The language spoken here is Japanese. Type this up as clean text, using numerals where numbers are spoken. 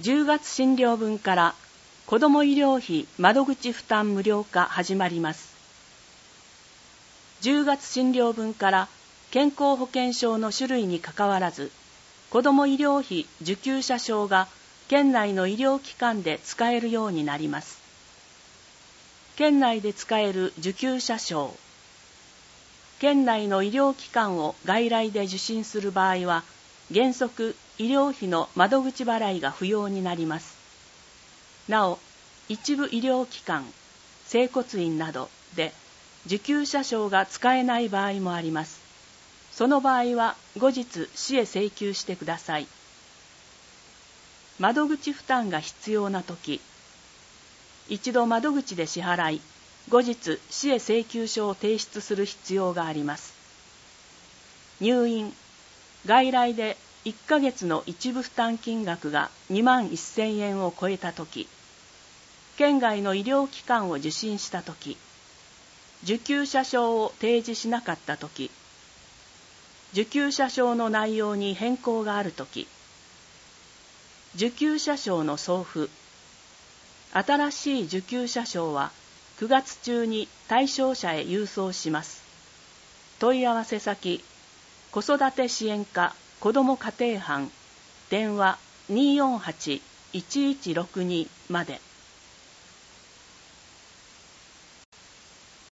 10月診療分から子ども医療費窓口負担無料化始まります。10月診療分から健康保険証の種類にかかわらず、子ども医療費受給者証が県内の医療機関で使えるようになります。県内で使える受給者証。県内の医療機関を外来で受診する場合は、原則医療費の窓口払いが不要になります。なお、一部医療機関、整骨院などで受給者証が使えない場合もあります。その場合は後日市へ請求してください。窓口負担が必要なとき、一度窓口で支払い、後日市へ請求書を提出する必要があります。入院、外来で1ヶ月の一部負担金額が2万1000円を超えたとき、県外の医療機関を受診したとき、受給者証を提示しなかったとき、受給者証の内容に変更があるとき、受給者証の送付、新しい受給者証は9月中に対象者へ郵送します。問い合わせ先、子育て支援課子ども家庭班、電話 248-1162 まで。